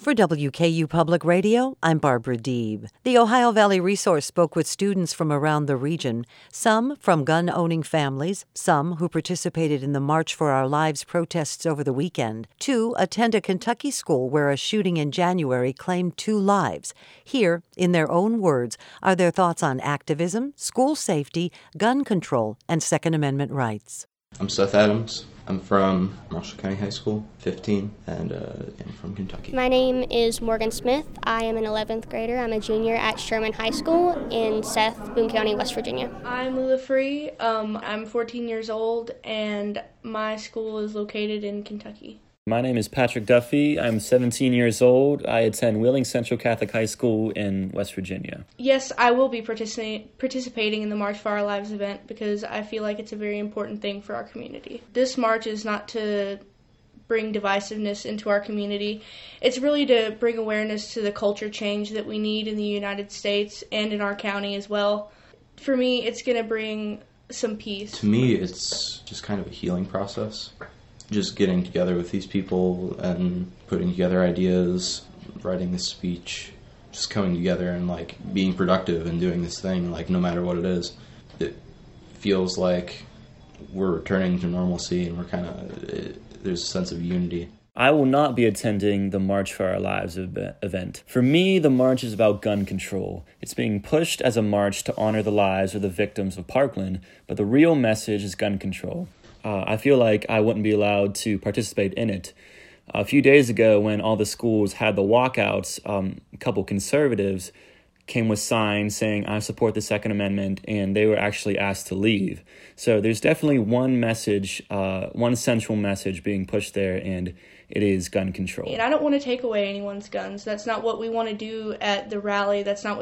For WKU Public Radio, I'm Barbara Deeb. The Ohio Valley Resource spoke with students from around the region, some from gun-owning families, some who participated in the March for Our Lives protests over the weekend, two attend a Kentucky school where a shooting in January claimed 2 lives. Here, in their own words, are their thoughts on activism, school safety, gun control, and Second Amendment rights. I'm Seth Adams. I'm from Marshall County High School, 15, and I'm from Kentucky. My name is Morgan Smith. I am an 11th grader. I'm a junior at Sherman High School in Seth, Boone County, West Virginia. I'm Lula Free. I'm 14 years old, and my school is located in Kentucky. My name is Patrick Duffy. I'm 17 years old. I attend Wheeling Central Catholic High School in West Virginia. Yes, I will be participating in the March for Our Lives event because I feel like it's a very important thing for our community. This march is not to bring divisiveness into our community. It's really to bring awareness to the culture change that we need in the United States and in our county as well. For me, it's going to bring some peace. To me, it's just kind of a healing process. Just getting together with these people and putting together ideas, writing this speech, just coming together and being productive and doing this thing, no matter what it is. It feels like we're returning to normalcy and there's a sense of unity. I will not be attending the March for Our Lives event. For me, the march is about gun control. It's being pushed as a march to honor the lives of the victims of Parkland, but the real message is gun control. I feel like I wouldn't be allowed to participate in it. A few days ago, when all the schools had the walkouts, a couple conservatives came with signs saying, "I support the Second Amendment," and they were actually asked to leave. So there's definitely one message, one central message being pushed there, and it is gun control. And I don't want to take away anyone's guns. That's not what we want to do at the rally. That's not what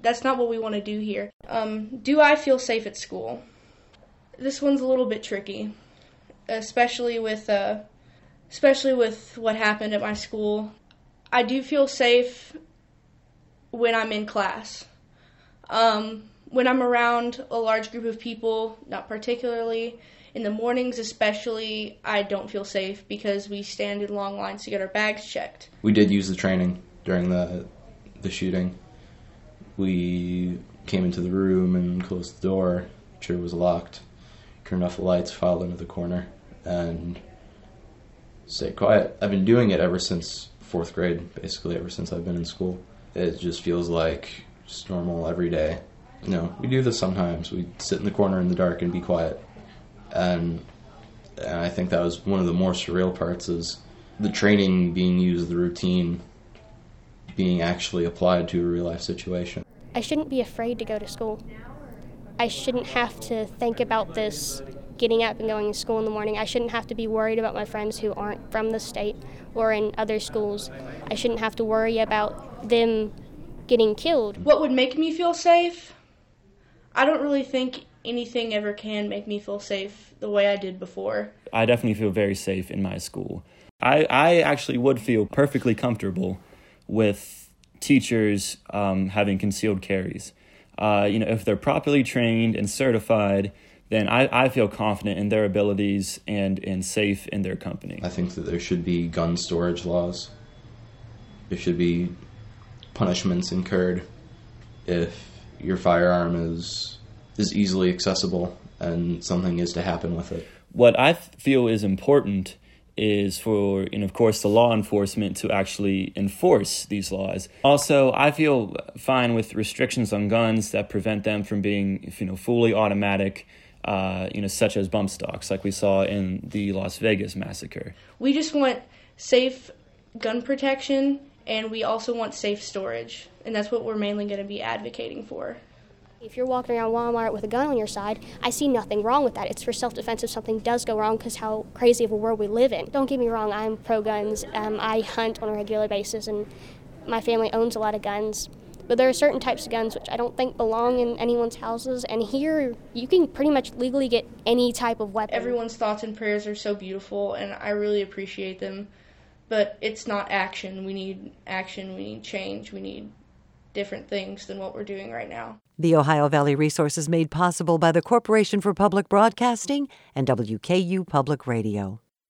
we want to do here. Do I feel safe at school? This one's a little bit tricky. Especially with what happened at my school. I do feel safe when I'm in class. When I'm around a large group of people, not particularly. In the mornings especially, I don't feel safe because we stand in long lines to get our bags checked. We did use the training during the shooting. We came into the room and closed the door. Sure it was locked. Turned off the lights, filed into the corner, and stayed quiet. I've been doing it ever since 4th grade, basically ever since I've been in school. It just feels like just normal every day. We do this sometimes. We sit in the corner in the dark and be quiet. And I think that was one of the more surreal parts, is the training being used, the routine being actually applied to a real-life situation. I shouldn't be afraid to go to school. I shouldn't have to think about this getting up and going to school in the morning. I shouldn't have to be worried about my friends who aren't from the state or in other schools. I shouldn't have to worry about them getting killed. What would make me feel safe? I don't really think anything ever can make me feel safe the way I did before. I definitely feel very safe in my school. I actually would feel perfectly comfortable with teachers having concealed carries. If they're properly trained and certified, then I feel confident in their abilities and safe in their company. I think that there should be gun storage laws. There should be punishments incurred if your firearm is easily accessible and something is to happen with it. What I feel is important is for, of course, the law enforcement to actually enforce these laws. Also, I feel fine with restrictions on guns that prevent them from being, fully automatic, such as bump stocks, like we saw in the Las Vegas massacre. We just want safe gun protection, and we also want safe storage, and that's what we're mainly going to be advocating for. If you're walking around Walmart with a gun on your side, I see nothing wrong with that. It's for self-defense if something does go wrong because how crazy of a world we live in. Don't get me wrong, I'm pro-guns. I hunt on a regular basis, and my family owns a lot of guns. But there are certain types of guns which I don't think belong in anyone's houses, and here you can pretty much legally get any type of weapon. Everyone's thoughts and prayers are so beautiful, and I really appreciate them. But it's not action. We need action. We need change. We need different things than what we're doing right now. The Ohio Valley Resource is made possible by the Corporation for Public Broadcasting and WKU Public Radio.